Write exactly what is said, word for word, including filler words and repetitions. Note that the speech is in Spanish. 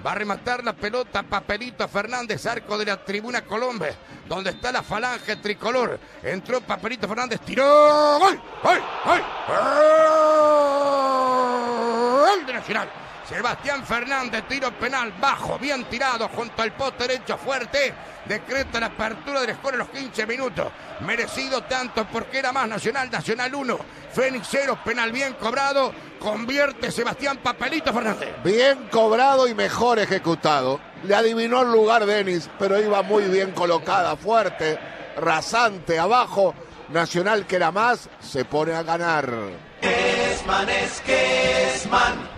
Va a rematar la pelota Papelito Fernández, arco de la tribuna Colombia, donde está la falange tricolor. Entró Papelito Fernández, tiró. ¡Gol! ¡Gol! ¡Gol! ¡Gol de Nacional! Sebastián Fernández, tiro penal bajo, bien tirado, junto al poste derecho fuerte. Decreta la apertura del score en los quince minutos. Merecido tanto porque era más Nacional. Nacional uno, Fénix cero, penal bien cobrado. Convierte Sebastián Papelito Fernández. Bien cobrado y mejor ejecutado. Le adivinó el lugar Denis, pero iba muy bien colocada, fuerte, rasante, abajo. Nacional, que era más, se pone a ganar. Esman es que Esman.